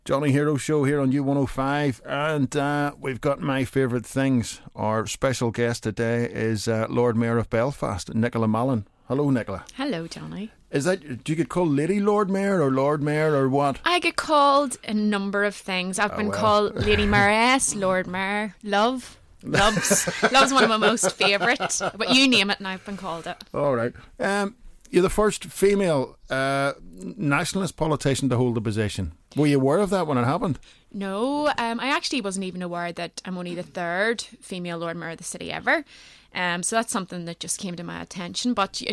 Johnny Hero Show here on U105, and we've got My Favourite Things. Our special guest today is Lord Mayor of Belfast, Nicola Mallon. Hello, Nicola. Hello, Johnny. Do you get called Lady Lord Mayor or Lord Mayor or what? I get called a number of things. I've been called Lady Mayoress, Lord Mayor, Love's one of my most favourite. But you name it and I've been called it. All right. You're the first female nationalist politician to hold the position. Were you aware of that when it happened? No, I actually wasn't even aware that I'm only the third female Lord Mayor of the city ever. So that's something that just came to my attention. But,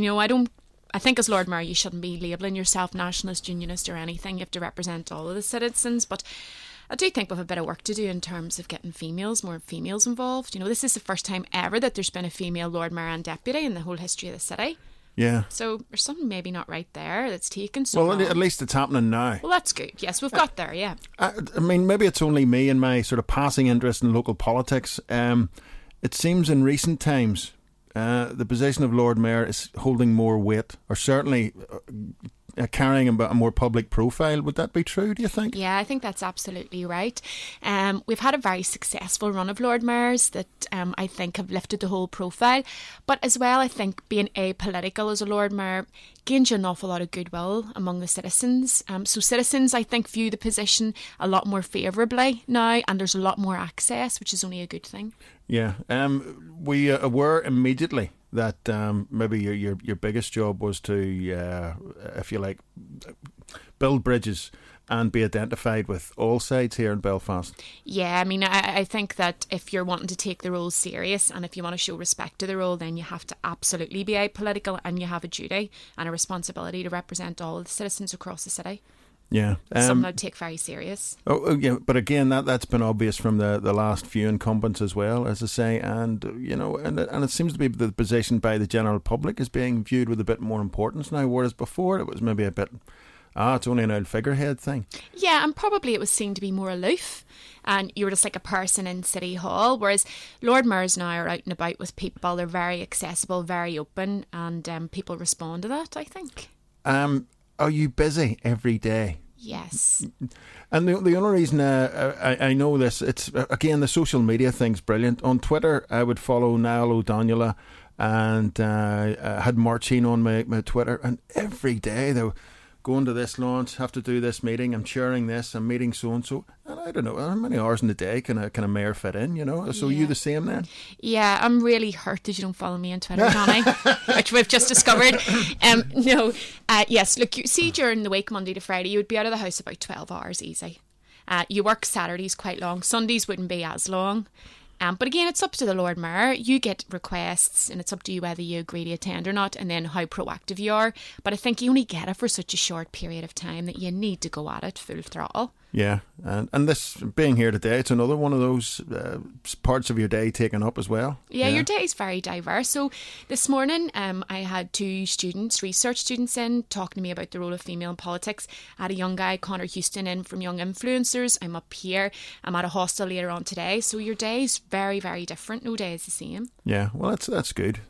I think as Lord Mayor you shouldn't be labelling yourself nationalist, unionist or anything. You have to represent all of the citizens. But I do think we have a bit of work to do in terms of getting more females involved. This is the first time ever that there's been a female Lord Mayor and deputy in the whole history of the city. Yeah. So there's something maybe not right there that's taken so long. Well, at least it's happening now. Well, that's good. Yes, we've got there, yeah. I mean, maybe it's only me and my sort of passing interest in local politics. It seems in recent times the position of Lord Mayor is holding more weight, or certainly carrying a more public profile. Would that be true, do you think? Yeah, I think that's absolutely right. We've had a very successful run of Lord Mayors that I think have lifted the whole profile. But as well, I think being apolitical as a Lord Mayor gains you an awful lot of goodwill among the citizens. So citizens, I think, view the position a lot more favourably now, and there's a lot more access, which is only a good thing. Yeah. We were immediately that maybe your biggest job was to, if you like, build bridges and be identified with all sides here in Belfast. Yeah, I mean, I think that if you're wanting to take the role serious and if you want to show respect to the role, then you have to absolutely be apolitical, and you have a duty and a responsibility to represent all of the citizens across the city. Yeah, something I'd take very serious. Yeah, but again, that's been obvious from the last few incumbents as well, as I say, and and it seems to be the position by the general public is being viewed with a bit more importance now, whereas before it was maybe a bit, it's only an old figurehead thing. Yeah, and probably it was seen to be more aloof, and you were just like a person in City Hall, whereas Lord Mayors now are out and about with people. They're very accessible, very open, and people respond to that, I think. Are you busy every day? Yes. And the only reason I know this, it's, again, the social media thing's brilliant. On Twitter, I would follow Niall O'Donnell, and I had Marcin on my Twitter, and every day they were going to this launch, have to do this meeting, I'm chairing this, I'm meeting so-and-so. And I don't know, how many hours in the day can a mayor fit in, So yeah. You the same then? Yeah, I'm really hurt that you don't follow me on Twitter, Johnny, which we've just discovered. Yes, look, you see, during the week, Monday to Friday, you would be out of the house about 12 hours easy. You work Saturdays quite long. Sundays wouldn't be as long. But again, it's up to the Lord Mayor. You get requests and it's up to you whether you agree to attend or not, and then how proactive you are. But I think you only get it for such a short period of time that you need to go at it full throttle. Yeah, and this being here today, it's another one of those parts of your day taken up as well. Yeah, your day is very diverse. So this morning I had two research students in talking to me about the role of female in politics. I had a young guy, Connor Houston, in from Young Influencers. I'm up here. I'm at a hostel later on today. So your day is very, very different. No day is the same. Yeah, well, that's good.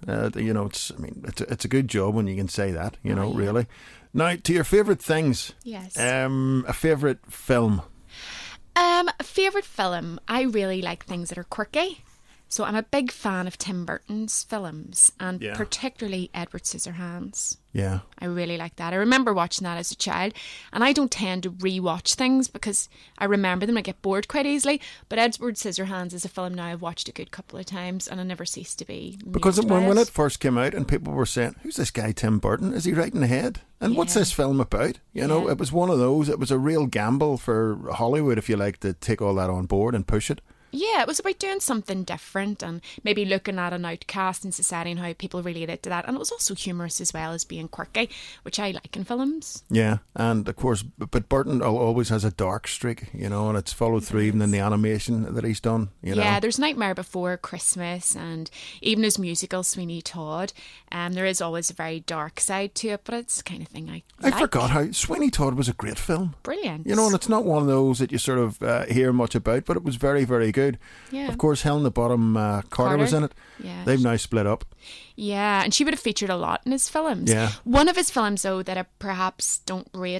It's a good job when you can say that, really. Now, to your favourite things. Yes. A favourite film. A favourite film. I really like things that are quirky. So I'm a big fan of Tim Burton's films, and particularly Edward Scissorhands. Yeah. I really like that. I remember watching that as a child, and I don't tend to rewatch things because I remember them. I get bored quite easily. But Edward Scissorhands is a film now I've watched a good couple of times, and I never cease to be amused because by when it first came out and people were saying, who's this guy Tim Burton? Is he right in the head? And what's this film about? It was one of those. It was a real gamble for Hollywood, if you like, to take all that on board and push it. Yeah, it was about doing something different and maybe looking at an outcast in society and how people related to that. And it was also humorous as well as being quirky, which I like in films. Yeah, and of course, but Burton always has a dark streak, and it's followed through even in the animation that he's done. Yeah, there's Nightmare Before Christmas and even his musical Sweeney Todd. There is always a very dark side to it, but it's the kind of thing I like. Forgot how Sweeney Todd was a great film. Brilliant. And it's not one of those that you sort of hear much about, but it was very, very good. Yeah. Of course, Helena Bonham Carter was in it. Yeah. They've now split up. Yeah, and she would have featured a lot in his films. Yeah. One of his films, though, that I perhaps don't rate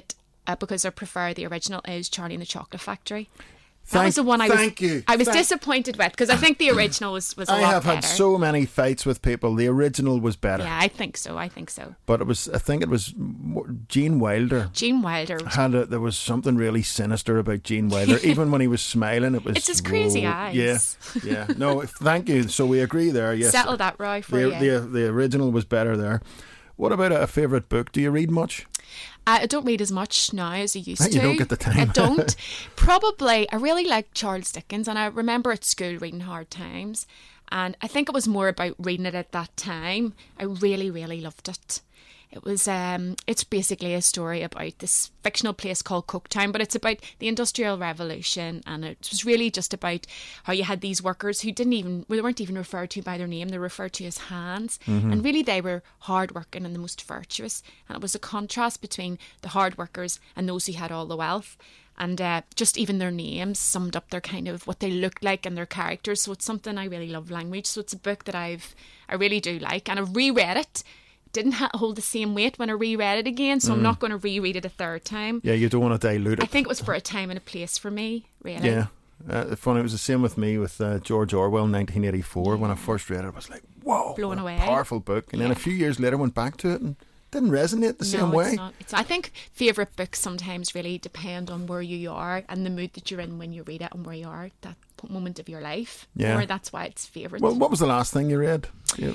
because I prefer the original, is Charlie and the Chocolate Factory. That was the one I was disappointed with, because I think the original was a lot better. I have had so many fights with people. The original was better. Yeah, I think so. But I think it was Gene Wilder. Gene Wilder. There was something really sinister about Gene Wilder. Even when he was smiling, it was... It's his crazy eyes. Yeah. No, thank you. So we agree there, yes. Settle that, Roy, for you. The original was better there. What about a favourite book? Do you read much? I don't read as much now as I used to. You don't get the time. I don't. Probably, I really like Charles Dickens, and I remember at school reading Hard Times, and I think it was more about reading it at that time. I really, really loved it. It was, it's basically a story about this fictional place called Coketown, but it's about the Industrial Revolution, and it was really just about how you had these workers who they weren't even referred to by their name, they were referred to as hands, and really they were hard-working and the most virtuous, and it was a contrast between the hard workers and those who had all the wealth. And just even their names summed up their kind of what they looked like and their characters. So it's something I really love language. So it's a book that I really do like, and I've reread it. Didn't hold the same weight when I reread it again, so I'm not going to reread it a third time. Yeah, you don't want to dilute it. I think it was for a time and a place for me, really. Yeah. Funny, it was the same with me with George Orwell, 1984. When I first read it, I was like, whoa, blown away. Powerful book. And then a few years later, went back to it and didn't resonate the same way. It's not. I think favourite books sometimes really depend on where you are and the mood that you're in when you read it, and where you are at that moment of your life. Yeah. Or that's why it's favourite. Well, what was the last thing you read? Yeah.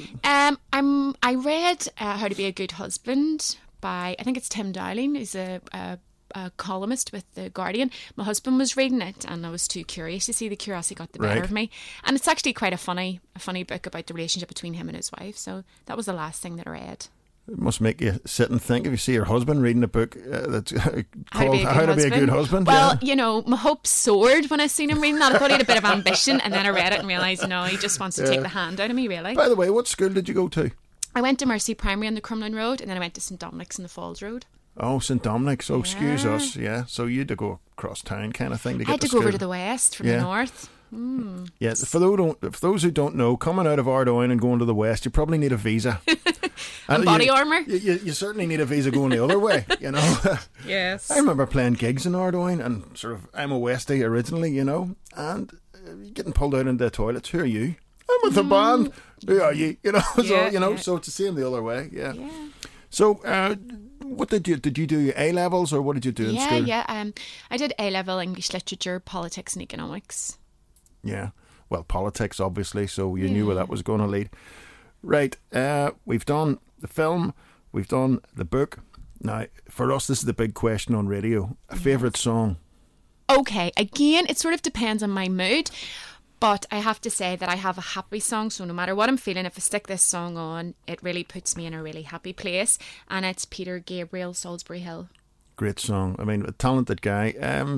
I read How to Be a Good Husband by, I think it's Tim Dowling. He's a columnist with The Guardian. My husband was reading it, and I was too curious to see. The curiosity got the better of me, and it's actually quite a funny book about the relationship between him and his wife. So that was the last thing that I read. It must make you sit and think if you see your husband reading a book that's called How to Be a Good Husband. Well, you know, my hopes soared when I seen him reading that. I thought he had a bit of ambition, and then I read it and realised, no, he just wants to take the hand out of me, really. By the way, what school did you go to? I went to Mercy Primary on the Crumlin Road, and then I went to St Dominic's in the Falls Road. Oh, St Dominic's. Oh, excuse us. Yeah, so you had to go across town kind of thing to get to school. I had to go over to the west from the north. Yes, for those who don't know, coming out of Ardoyne and going to the west, you probably need a visa. And body armour. You certainly need a visa going the other way, you know. Yes. I remember playing gigs in Ardoyne, and I'm a Westie originally, you know, and getting pulled out into the toilets. Who are you? I'm with the band. Who are you? You know, so it's the same the other way. Yeah. So, what did you do? A levels, or what did you do in school? I did A level English literature, politics, and economics. Yeah, well, politics obviously. So you knew where that was going to lead. Right, we've done the film, we've done the book. Now, for us, this is the big question on radio. A favourite song? Okay, again, it sort of depends on my mood, but I have to say that I have a happy song, so no matter what I'm feeling, if I stick this song on, it really puts me in a really happy place, and it's Peter Gabriel, Salisbury Hill. Great song. I mean, a talented guy.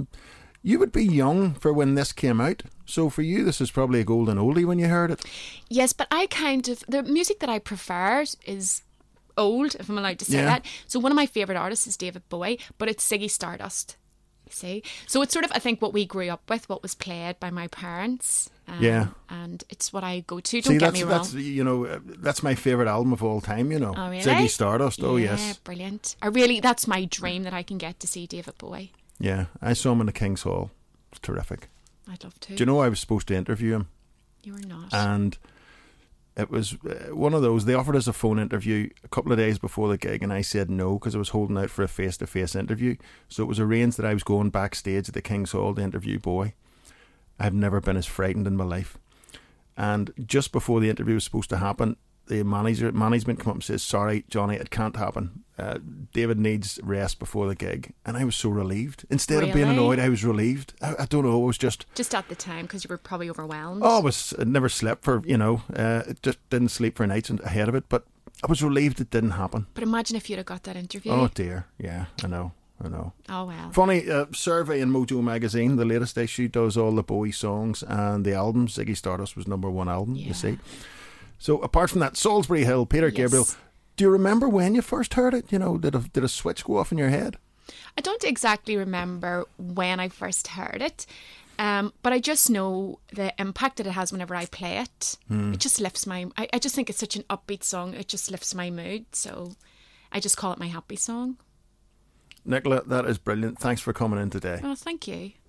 You would be young for when this came out, so for you this is probably a golden oldie when you heard it. Yes, but the music that I prefer is old, if I'm allowed to say that. So one of my favourite artists is David Bowie, but it's Ziggy Stardust, you see. So it's sort of, I think, what we grew up with, what was played by my parents. And it's what I go to, don't get me wrong. That's my favourite album of all time, you know. Oh, really? Ziggy Stardust, yes. Yeah, brilliant. That's my dream, that I can get to see David Bowie. Yeah, I saw him in the King's Hall. It's terrific. I'd love to. Do you know I was supposed to interview him? You were not. And it was one of those, they offered us a phone interview a couple of days before the gig, and I said no because I was holding out for a face-to-face interview. So it was arranged that I was going backstage at the King's Hall to interview Bowie. I've never been as frightened in my life. And just before the interview was supposed to happen, the management come up and says, "Sorry, Johnny, it can't happen. David needs rest before the gig." And I was so relieved. Instead of being annoyed, I was relieved. I don't know, it was just at the time, because you were probably overwhelmed. Oh, I never slept for, just didn't sleep for nights ahead of it, but I was relieved it didn't happen. But imagine if you'd have got that interview. Oh dear, yeah, I know. Oh well. Funny, survey in Mojo magazine, the latest issue, does all the Bowie songs and the albums. Ziggy Stardust was #1 album, you see. So apart from that, Salisbury Hill, Peter Gabriel. Do you remember when you first heard it? Did a switch go off in your head? I don't exactly remember when I first heard it, but I just know the impact that it has whenever I play it. It just lifts I just think it's such an upbeat song. It just lifts my mood. So I just call it my happy song. Nicola, that is brilliant. Thanks for coming in today. Oh, thank you.